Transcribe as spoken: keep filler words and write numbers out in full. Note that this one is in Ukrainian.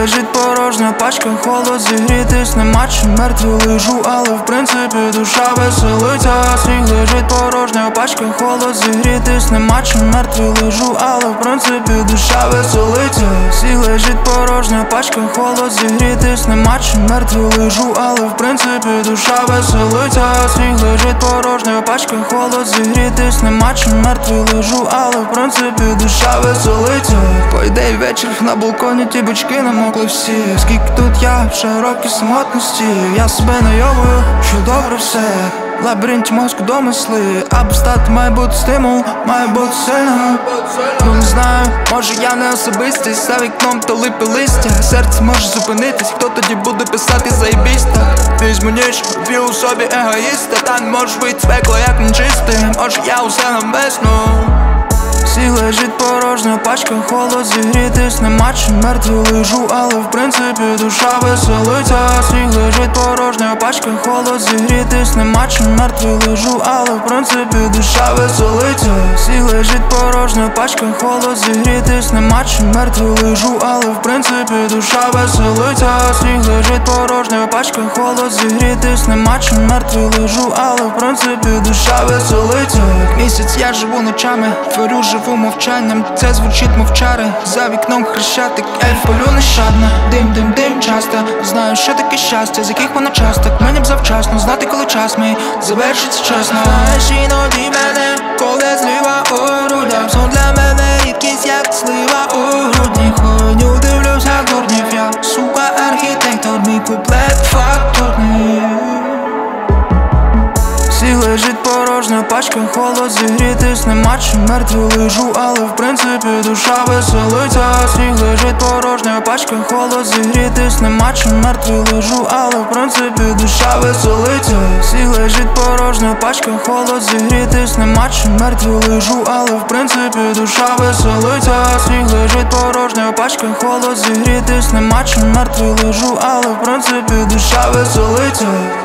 лежить порожня пачка, холод, зігрітись нема чим, мертвий лежу, але в принципі душа веселиться. Сніг лежить порожня пачка, холод, зігрітись нема чим, мертвий лежу, але в принципі душа веселиться. Сніг лежить порожня пачка, холод, зігрітись нема чим, мертвий лежу, але в принципі душа веселиться. Сніг лежить порожня пачка, холод, зігрітись нема чим, мертвий лежу, але в принципі душа веселиться. По ідеї вечір на балконі, ті бочки намокли всі. Скільки тут я в широкій самотності, я себе найовую, що добре все. В лабіринті мозку домисли, аби стати має бути стимул, має бути сильно. Ну не знаю, може я не особистість, за вікном то липи листя. Серце може зупинитись, хто тоді буде писати заєбісь так. Візьму ніж, вб'ю у собі егоїста, та не може вийти з пекла як нечистий. Може я усе навмисно. Сніг лежить порожня пачка, холод, зігрітись нема чим, мертвий лежу, але в принципі душа веселиться. Сніг лежить порожня пачка, холод, зігрітись нема чим, мертвий лежу, але в принципі душа веселиться. Сніг лежить порожня пачка, холод, зігрітись нема чим, мертвий лежу, але в принципі душа веселиться. Сніг лежить порожня пачка, холод, зігрітись нема чим, мертвий лежу, але в принципі душа веселиться. Місяць я живу ночами, творю живу мовчанням, це звучить мовчари. За вікном хрещатик, я палю нещадно. Дим, дим, дим часто, знаю, що таке щастя, з яких воно часток. Мені б завчасно знати, коли час мій завершиться чесно. Знаєш, іноді мене, коли злива у грудях, сон для мене рідкість, як слива у грудні. Ходню дивлюся дурнів, я, сука, архітектор, мій куплет фактурний. Сніг лежить порожня пачка, холод, зігрітись нема чим, мертвий лежу, але в принципі душа веселиться. Сніг лежить порожня пачка, холод, зігрітись нема чим, мертвий лежу, але в принципі душа веселиться. Сніг лежить порожня пачка, холод, зігрітись нема чим, мертвий лежу, але в принципі душа веселиться. Сніг лежить порожня пачка, холод, зігрітись нема чим, мертвий лежу, але в принципі душа веселиться.